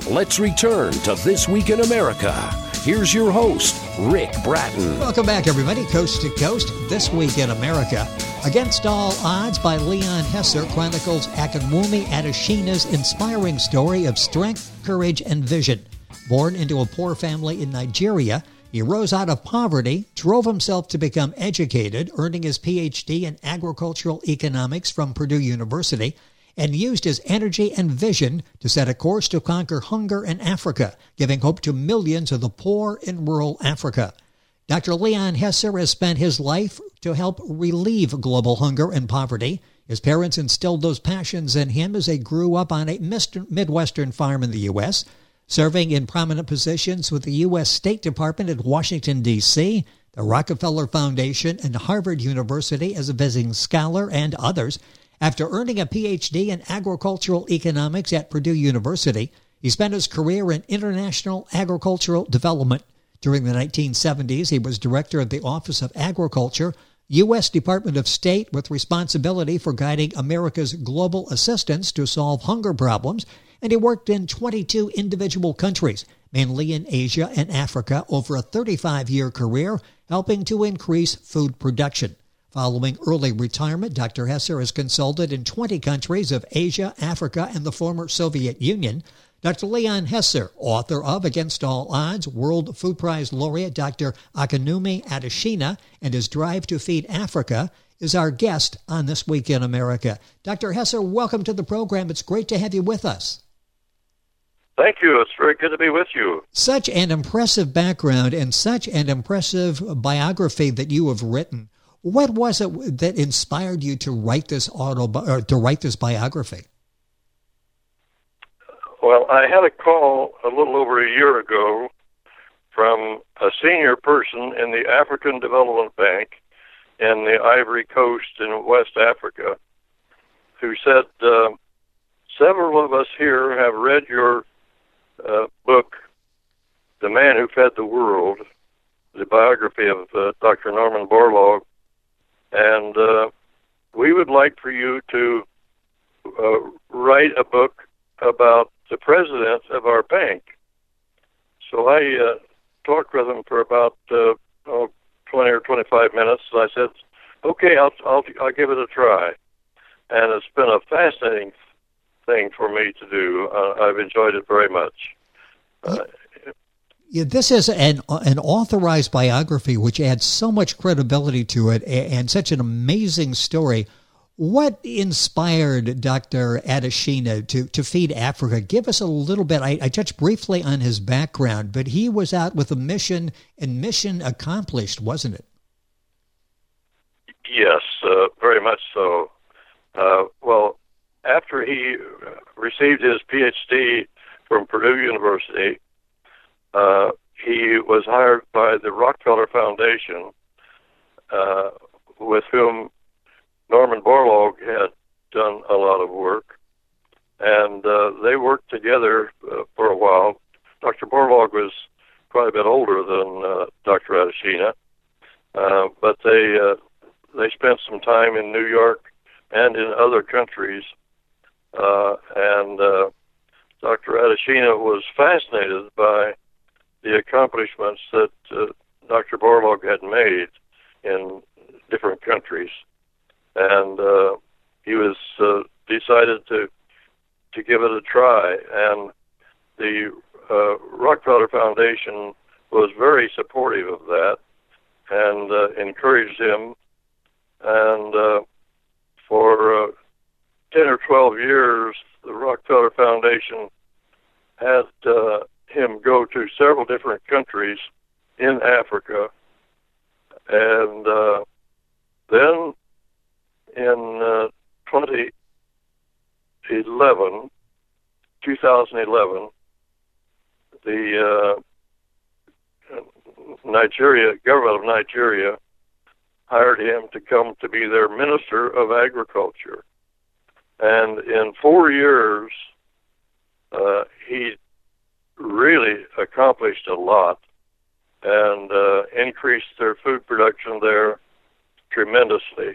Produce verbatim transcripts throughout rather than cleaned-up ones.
Let's return to This Week in America. Here's your host, Rick Bratton. Welcome back, everybody. Coast to Coast, This Week in America. Against All Odds by Leon Hesser chronicles Akinwumi Adesina's inspiring story of strength, courage, and vision. Born into a poor family in Nigeria, he rose out of poverty, drove himself to become educated, earning his P H D in agricultural economics from Purdue University, and used his energy and vision to set a course to conquer hunger in Africa, giving hope to millions of the poor in rural Africa. Doctor Leon Hesser has spent his life to help relieve global hunger and poverty. His parents instilled those passions in him as they grew up on a Midwestern farm in the U S, serving in prominent positions with the U S State Department at Washington, D C, the Rockefeller Foundation, and Harvard University as a visiting scholar, and others. After earning a P H D in agricultural economics at Purdue University, he spent his career in international agricultural development. During the nineteen seventies, he was director of the Office of Agriculture, U S Department of State, with responsibility for guiding America's global assistance to solve hunger problems, and he worked in twenty-two individual countries, mainly in Asia and Africa, over a thirty-five-year career, helping to increase food production. Following early retirement, Doctor Hesser has consulted in twenty countries of Asia, Africa, and the former Soviet Union. Doctor Leon Hesser, author of Against All Odds, World Food Prize laureate Doctor Akinwumi Adesina, and his Drive to Feed Africa, is our guest on This Week in America. Doctor Hesser, welcome to the program. It's great to have you with us. Thank you. It's very good to be with you. Such an impressive background and such an impressive biography that you have written. What was it that inspired you to write this auto or to write this biography? Well, I had a call a little over a year ago from a senior person in the African Development Bank in the Ivory Coast in West Africa, who said, uh, several of us here have read your uh, book, The Man Who Fed the World, the biography of uh, Doctor Norman Borlaug, and uh, we would like for you to uh, write a book about the president of our bank. So I uh, talked with him for about uh, oh, twenty or twenty-five minutes. And I said, okay, I'll, I'll, I'll give it a try. And it's been a fascinating thing for me to do. Uh, I've enjoyed it very much. Uh, Yeah, this is an an authorized biography, which adds so much credibility to it and such an amazing story. What inspired Doctor Adesina to, to feed Africa? Give us a little bit. I, I touched briefly on his background, but he was out with a mission, and mission accomplished, wasn't it? Yes, uh, very much so. Uh, well, after he received his P H D from Purdue University, Uh, he was hired by the Rockefeller Foundation, uh, with whom Norman Borlaug had done a lot of work, and uh, they worked together uh, for a while. Doctor Borlaug was quite a bit older than uh, Doctor Adesina, uh, but they uh, they spent some time in New York and in other countries, uh, and uh, Doctor Adesina was fascinated by the accomplishments that uh, Doctor Borlaug had made in different countries, and uh, he was uh, decided to to give it a try. And the uh, Rockefeller Foundation was very supportive of that and uh, encouraged him. And uh, for uh, ten or twelve years, the Rockefeller Foundation had uh, him go to several different countries in Africa, and uh, then in uh, twenty eleven, the uh, Nigeria government of Nigeria hired him to come to be their Minister of Agriculture, and in four years uh, he really accomplished a lot and uh, increased their food production there tremendously,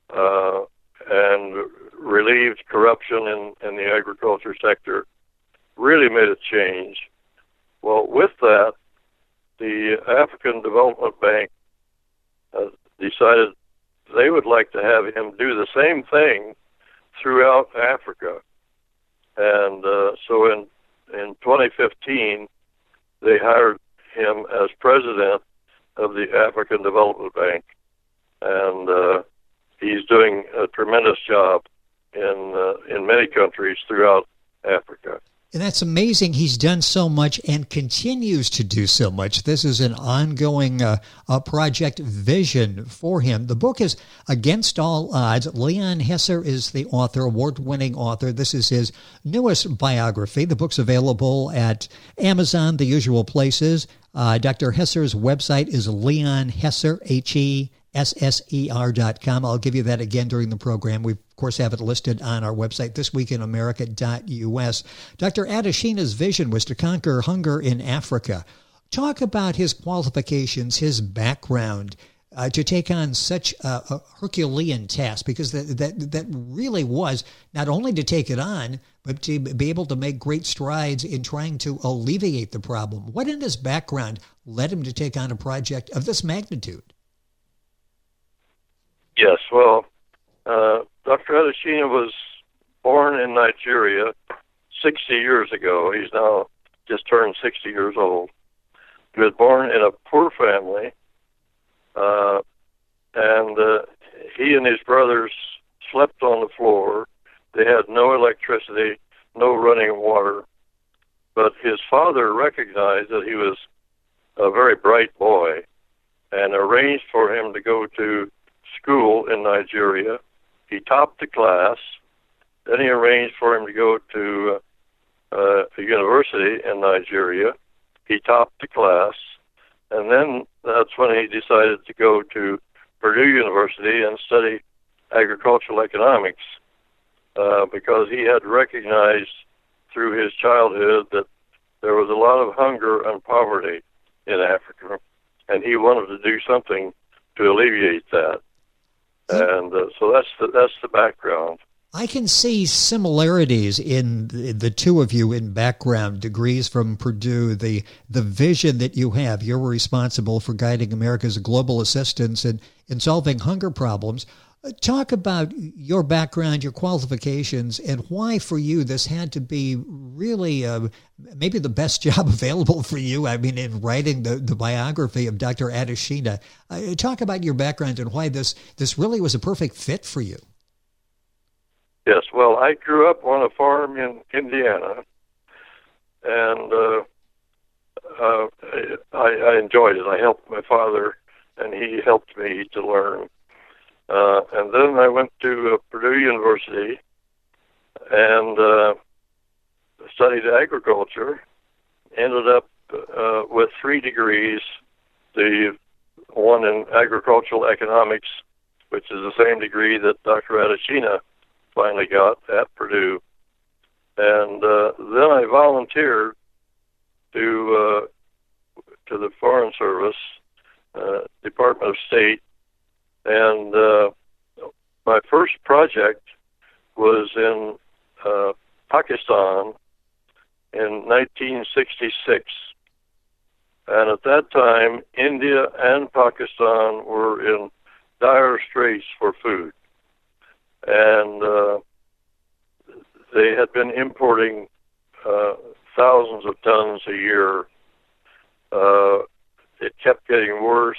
uh, and relieved corruption in, in the agriculture sector, really made a change. Well, with that, the African Development Bank uh, decided they would like to have him do the same thing throughout Africa. And uh, so in, in twenty fifteen, they hired him as president of the African Development Bank. And uh, he's doing a tremendous job in uh, in many countries throughout Africa. And that's amazing. He's done so much and continues to do so much. This is an ongoing uh, uh, project vision for him. The book is Against All Odds. Leon Hesser is the author, award-winning author. This is his newest biography. The book's available at Amazon, the usual places. Uh, Doctor Hesser's website is Leon Hesser, H E S S E R dot com. I'll give you that again during the program. We, of course, have it listed on our website, this week in america dot U S. Doctor Adeshina's vision was to conquer hunger in Africa. Talk about his qualifications, his background, uh, to take on such a, a Herculean task, because that, that, that really was not only to take it on, but to be able to make great strides in trying to alleviate the problem. What in his background led him to take on a project of this magnitude? Yes, well, uh, Doctor Adeshina was born in Nigeria sixty years ago. He's now just turned sixty years old. He was born in a poor family, uh, and uh, he and his brothers slept on the floor. They had no electricity, no running water. But his father recognized that he was a very bright boy and arranged for him to go to school in Nigeria. He topped the class. Then he arranged for him to go to uh, uh, a university in Nigeria. He topped the class. And then that's when he decided to go to Purdue University and study agricultural economics, uh, because he had recognized through his childhood that there was a lot of hunger and poverty in Africa, and he wanted to do something to alleviate that. And uh, so that's the, that's the background. I can see similarities in the, the two of you in background, degrees from Purdue, the the vision that you have. You're responsible for guiding America's global assistance in, in solving hunger problems. Talk about your background, your qualifications, and why for you this had to be really uh, maybe the best job available for you. I mean, in writing the, the biography of Doctor Adeshina. Uh, talk about your background and why this, this really was a perfect fit for you. Yes, well, I grew up on a farm in Indiana, and uh, uh, I, I enjoyed it. I helped my father, and he helped me to learn. Uh, and then I went to uh, Purdue University and uh, studied agriculture, ended up uh, with three degrees, the one in agricultural economics, which is the same degree that Doctor Adeshina finally got at Purdue. And uh, then I volunteered to uh, to the Foreign Service, uh, Department of State, and uh, my first project was in uh, Pakistan in nineteen sixty-six. And at that time, India and Pakistan were in dire straits for food. And uh, they had been importing uh, thousands of tons a year. Uh, it kept getting worse.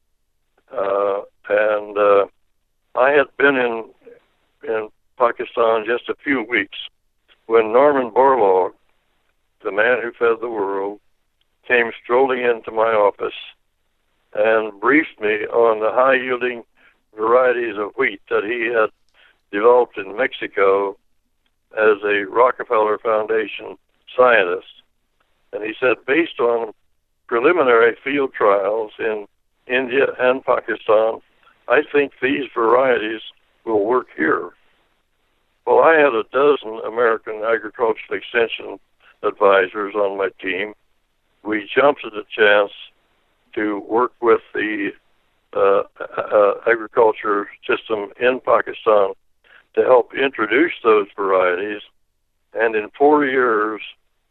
Uh, and uh, I had been in in Pakistan just a few weeks when Norman Borlaug, the man who fed the world, came strolling into my office and briefed me on the high-yielding varieties of wheat that he had developed in Mexico as a Rockefeller Foundation scientist. And he said, based on preliminary field trials in India and Pakistan, I think these varieties will work here. Well, I had a dozen American agricultural extension advisors on my team. We jumped at the chance to work with the uh, uh, agriculture system in Pakistan to help introduce those varieties. And in four years,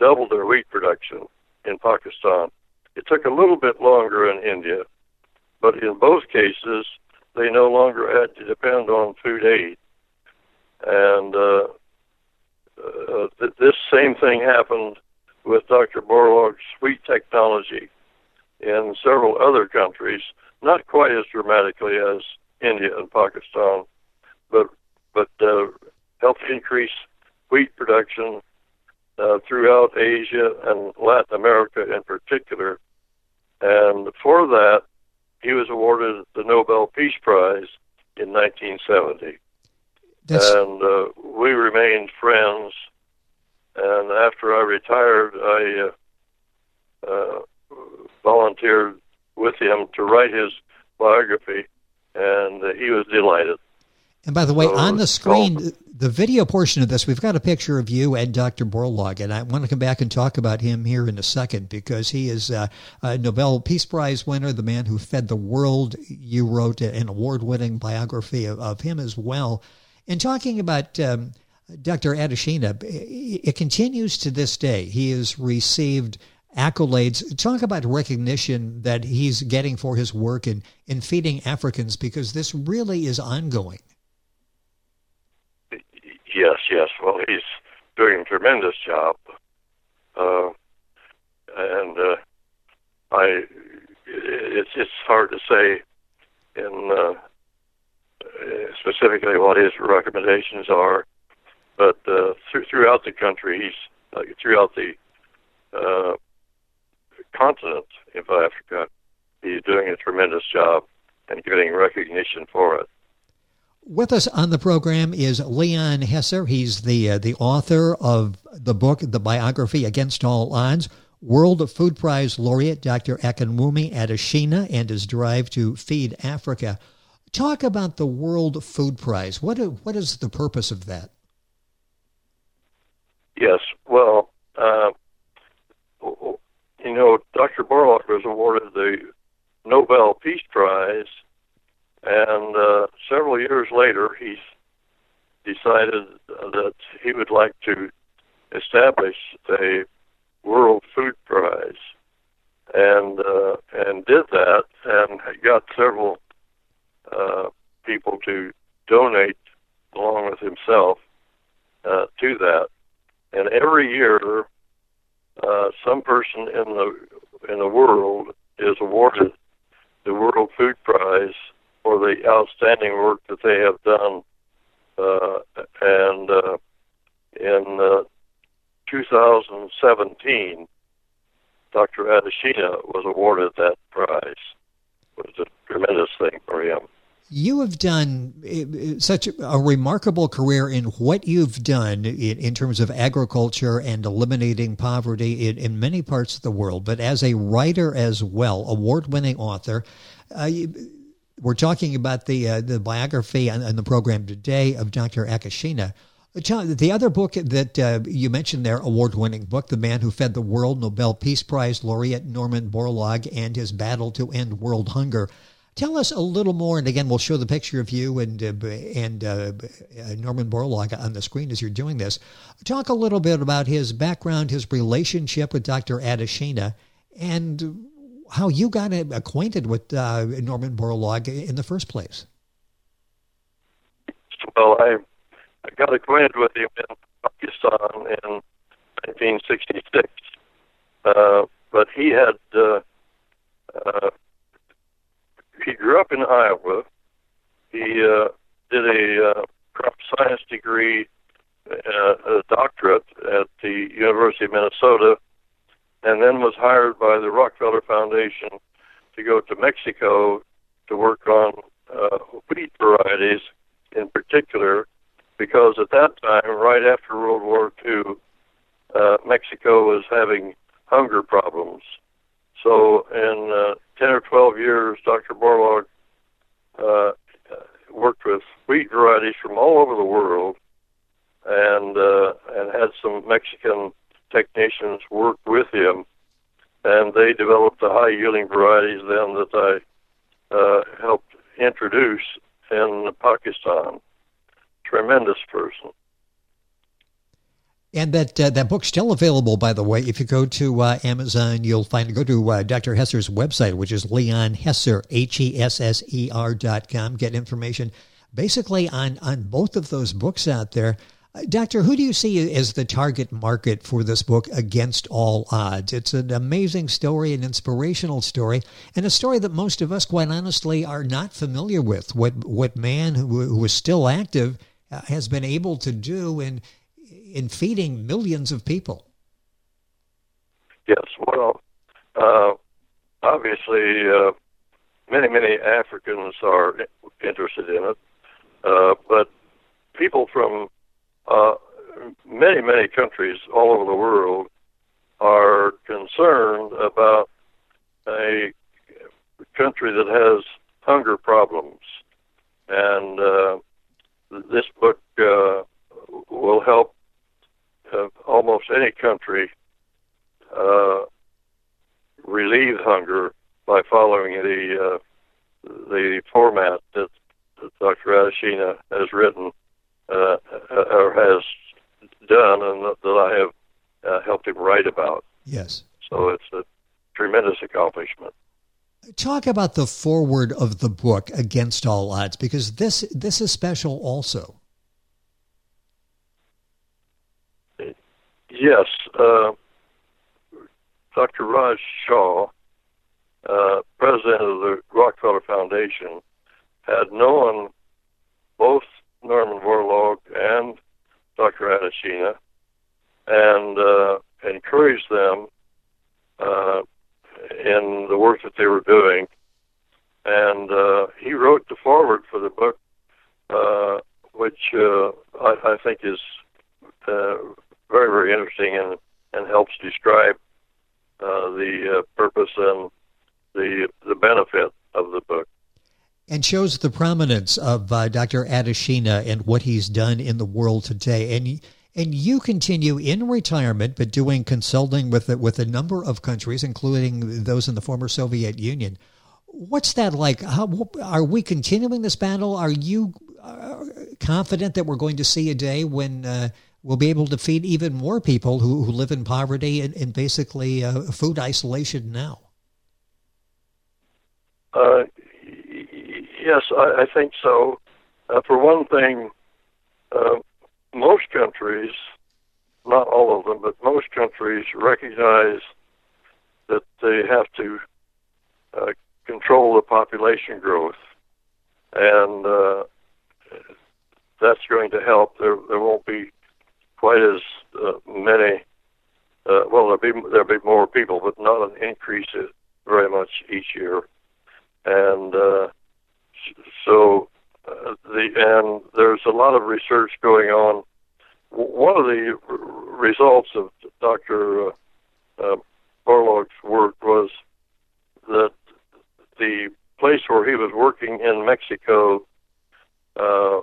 doubled their wheat production in Pakistan. It took a little bit longer in India, but in both cases, they no longer had to depend on food aid. And uh, uh, th- this same thing happened with Doctor Borlaug's wheat technology in several other countries, not quite as dramatically as India and Pakistan, but but uh, helped increase wheat production uh, throughout Asia and Latin America in particular. And for that, he was awarded the Nobel Peace Prize in nineteen seventy. That's... And uh, we remained friends. And after I retired, I uh, uh, volunteered with him to write his biography, and uh, he was delighted. And by the way, so, on the screen, so, the video portion of this, we've got a picture of you and Doctor Borlaug, and I want to come back and talk about him here in a second, because he is uh, a Nobel Peace Prize winner, the man who fed the world. You wrote an award-winning biography of, of him as well. And talking about um, Doctor Adeshina, it continues to this day. He has received accolades. Talk about recognition that he's getting for his work in, in feeding Africans, because this really is ongoing. Yes, yes. Well, he's doing a tremendous job. Uh, and uh, I, it's, it's hard to say in uh, specifically what his recommendations are, but uh, th- throughout the country, he's uh, throughout the uh, continent of Africa, he's doing a tremendous job and getting recognition for it. With us on the program is Leon Hesser. He's the uh, the author of the book, the biography Against All Odds, World Food Prize laureate Doctor Akinwumi Adeshina, and his drive to feed Africa. Talk about the World Food Prize. What what is the purpose of that? Yes, well, uh, you know, Doctor Borlaug was awarded the Nobel Peace Prize, and uh, several years later, he decided that he would like to establish a World Food Prize, and uh, and did that, and got several uh, people to donate along with himself uh, to that. And every year, uh, some person in the in the world is awarded the World Food Prize for the outstanding work that they have done. Uh, and uh, in uh, two thousand seventeen, Doctor Adeshina was awarded that prize. It was a tremendous thing for him. You have done such a remarkable career in what you've done in, in terms of agriculture and eliminating poverty in, in many parts of the world, but as a writer as well, award-winning author. Uh, you, we're talking about the uh, the biography on, on the program today of Doctor Adeshina. The other book that uh, you mentioned there, award-winning book, The Man Who Fed the World, Nobel Peace Prize laureate Norman Borlaug and his battle to end world hunger. Tell us a little more, and again, we'll show the picture of you and uh, and uh, Norman Borlaug on the screen as you're doing this. Talk a little bit about his background, his relationship with Doctor Adeshina, and how you got acquainted with uh, Norman Borlaug in the first place. Well, I, I got acquainted with him in Pakistan in nineteen sixty-six, uh, but he had... Uh, uh, He grew up in Iowa. He uh, did a uh, crop science degree, uh, a doctorate at the University of Minnesota, and then was hired by the Rockefeller Foundation to go to Mexico to work on uh, wheat varieties in particular, because at that time, right after World War Two, uh, Mexico was having hunger problems. So in uh, ten or twelve years, Doctor Borlaug uh, worked with wheat varieties from all over the world, and uh, and had some Mexican technicians work with him, and they developed the high-yielding varieties then that I uh, helped introduce in Pakistan. Tremendous person. And that uh, that book's still available, by the way. If you go to uh, Amazon, you'll find it. Go to uh, Doctor Hesser's website, which is Leon Hesser, H E S S E R dot com. Get information basically on, on both of those books out there. Uh, Doctor, who do you see as the target market for this book, Against All Odds? It's an amazing story, an inspirational story, and a story that most of us, quite honestly, are not familiar with. What, what man who, who is still active uh, has been able to do in in feeding millions of people. Yes, well, uh, obviously, uh, many, many Africans are interested in it, uh, but people from uh, many, many countries all over the world are concerned about a country that has hunger problems. And uh, this book uh, will help Uh, almost any country uh, relieve hunger by following the uh, the format that, that Doctor Adeshina has written uh, or has done, and that I have uh, helped him write about. Yes. So it's a tremendous accomplishment. Talk about the foreword of the book, Against All Odds, because this this is special also. Yes, uh, Doctor Raj Shah, uh, president of the Rockefeller Foundation, had known both Norman Borlaug and Doctor Adeshina, and uh, encouraged them uh, in the work that they were doing. And uh, he wrote the foreword for the book, uh, which uh, I, I think is uh, very, very interesting and, and helps describe uh, the uh, purpose and the the benefit of the book. And shows the prominence of uh, Doctor Adeshina and what he's done in the world today. And and you continue in retirement, but doing consulting with with a number of countries, including those in the former Soviet Union. What's that like? How, are we continuing this battle? Are you uh, confident that we're going to see a day when uh, we'll be able to feed even more people who, who live in poverty and, and basically uh, food isolation now? Uh, yes, I, I think so. Uh, for one thing, uh, most countries, not all of them, but most countries recognize that they have to uh, control the population growth, and uh, that's going to help. There, there won't be quite as uh, many. Uh, well, there'll be there'll be more people, but not an increase very much each year. And uh, so, uh, the and there's a lot of research going on. One of the r- results of Doctor Uh, uh, Borlaug's work was that the place where he was working in Mexico uh,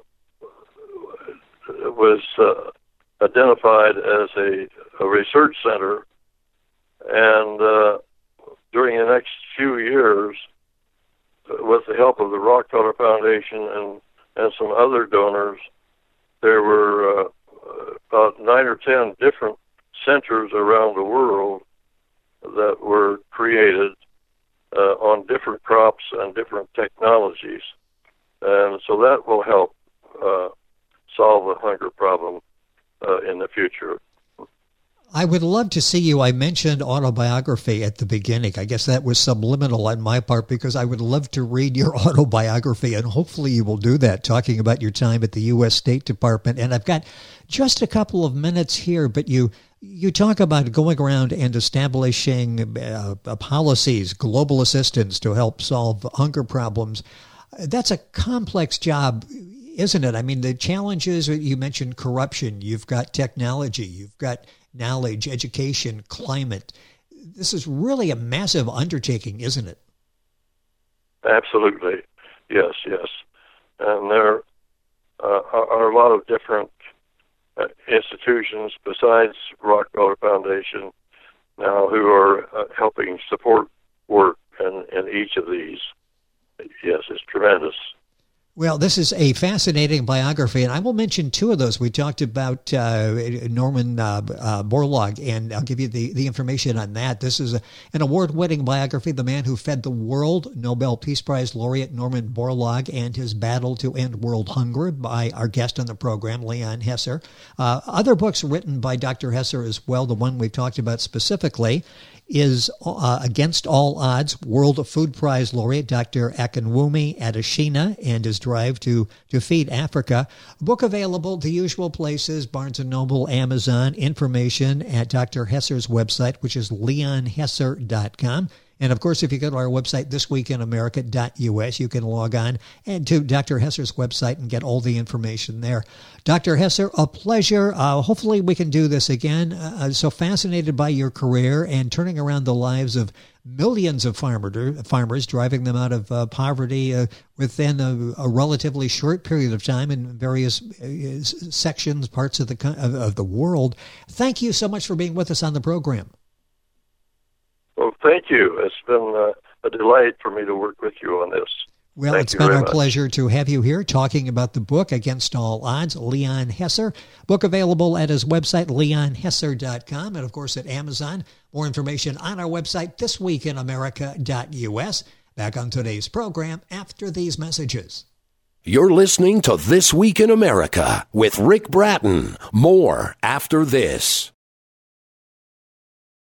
was uh, identified as a, a research center, and uh, during the next few years, with the help of the Rockefeller Foundation and, and some other donors, there were uh, about nine or ten different centers around the world that were created uh, on different crops and different technologies. And so that will help uh, solve the hunger problem uh, in the future. I would love to see you. I mentioned autobiography at the beginning. I guess that was subliminal on my part, because I would love to read your autobiography, and hopefully you will do that, talking about your time at the U S State Department. And I've got just a couple of minutes here, but you you talk about going around and establishing uh, policies, global assistance to help solve hunger problems. That's a complex job, isn't it? I mean, the challenges, you mentioned corruption, you've got technology, you've got knowledge, education, climate. This is really a massive undertaking, isn't it? Absolutely. Yes, yes. And there uh, are a lot of different uh, institutions besides Rockefeller Foundation now who are uh, helping support work in, in each of these. Yes, it's tremendous. Well, this is a fascinating biography, and I will mention two of those. We talked about uh, Norman uh, uh, Borlaug, and I'll give you the, the information on that. This is a, an award-winning biography, The Man Who Fed the World, Nobel Peace Prize laureate Norman Borlaug, and his battle to end world hunger by our guest on the program, Leon Hesser. Uh, other books written by Doctor Hesser as well, the one we've talked about specifically, is uh, Against All Odds, World Food Prize laureate Doctor Akinwumi Adesina and his drive to, to feed Africa. A book available the usual places, Barnes and Noble, Amazon, information at Doctor Hesser's website, which is leon hesser dot com. And, of course, if you go to our website, this week in america dot u s, you can log on and to Doctor Hesser's website and get all the information there. Doctor Hesser, a pleasure. Uh, hopefully we can do this again. Uh, so fascinated by your career and turning around the lives of millions of farmer, farmers, driving them out of uh, poverty uh, within a, a relatively short period of time in various uh, sections, parts of the, of, of the world. Thank you so much for being with us on the program. Well, thank you. It's been uh, a delight for me to work with you on this. Well, thank it's been our much. pleasure to have you here talking about the book, Against All Odds, Leon Hesser. Book available at his website, leon hesser dot com, and, of course, at Amazon. More information on our website, this week in america dot u s. Back on today's program after these messages. You're listening to This Week in America with Rick Bratton. More after this.